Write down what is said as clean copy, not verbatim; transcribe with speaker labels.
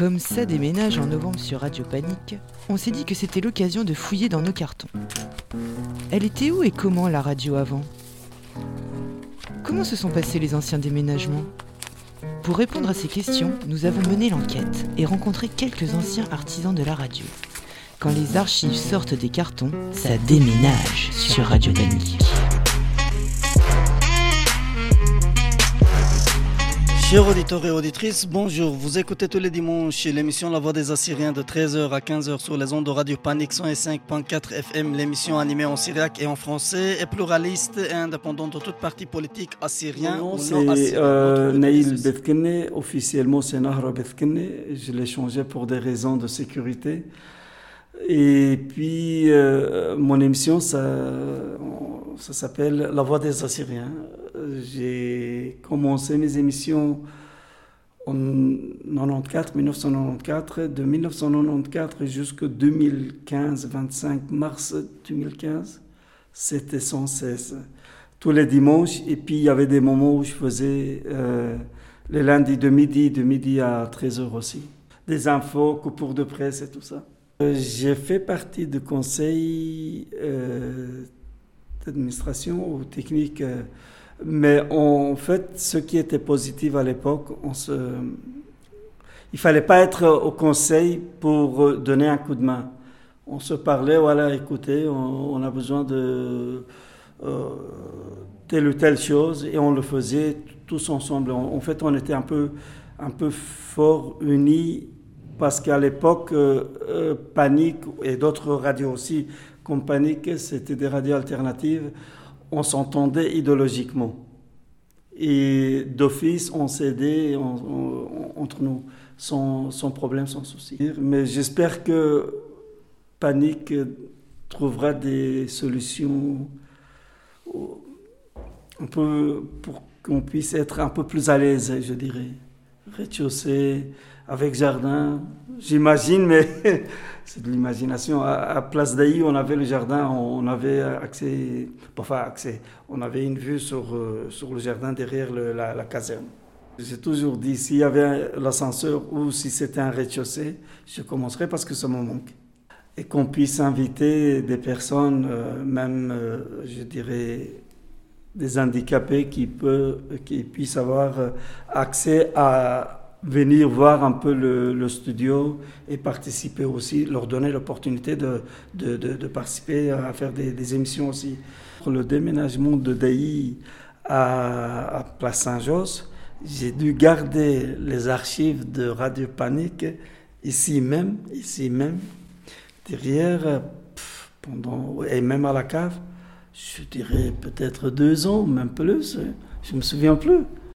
Speaker 1: Comme ça déménage en novembre sur Radio Panique, on s'est dit que c'était l'occasion de fouiller dans nos cartons. Elle était où et comment la radio avant ? Comment se sont passés les anciens déménagements ? Pour répondre à ces questions, nous avons mené l'enquête et rencontré quelques anciens artisans de la radio. Quand les archives sortent des cartons, ça déménage sur Radio Panique.
Speaker 2: Chers auditeurs et auditrices, bonjour. Vous écoutez tous les dimanches l'émission La Voix des Assyriens de 13h à 15h sur les ondes de Radio Panique 105.4 FM. L'émission animée en syriaque et en français est pluraliste et indépendante de toute parti politique assyrien.
Speaker 3: Mon nom c'est Naïl Bethkene, officiellement c'est Nahra Bethkene. Je l'ai changé pour des raisons de sécurité. Et puis mon émission ça s'appelle La Voix des Assyriens. J'ai commencé mes émissions en 1994, de 1994 jusqu'à 2015, 25 mars 2015, c'était sans cesse, tous les dimanches. Et puis il y avait des moments où je faisais les lundis de midi à 13h aussi, des infos, coupures de presse et tout ça. J'ai fait partie du conseil d'administration ou technique, mais en fait, ce qui était positif à l'époque, il fallait pas être au conseil pour donner un coup de main. On se parlait, voilà, écoutez, on a besoin de telle ou telle chose, et on le faisait tous ensemble. En fait, on était un peu fort unis. Parce qu'à l'époque, Panique et d'autres radios aussi, comme Panique, c'était des radios alternatives, on s'entendait idéologiquement. Et d'office, on s'aidait entre nous, sans problème, sans souci. Mais j'espère que Panique trouvera des solutions un peu pour qu'on puisse être un peu plus à l'aise, je dirais. Rez-de-chaussée, avec jardin, j'imagine, mais c'est de l'imagination. À Place d'Ailly, on avait le jardin, on avait on avait une vue sur le jardin derrière la caserne. J'ai toujours dit, s'il y avait l'ascenseur ou si c'était un rez-de-chaussée, je commencerais parce que ça me manque. Et qu'on puisse inviter des personnes, même, je dirais, des handicapés qui puissent avoir accès à venir voir un peu le studio et participer aussi, leur donner l'opportunité de participer à faire des émissions aussi. Pour le déménagement de Dailly à Place Saint-Josse, j'ai dû garder les archives de Radio Panique ici même, derrière, et même à la cave, je dirais peut-être 2 ans, même plus, je me souviens plus.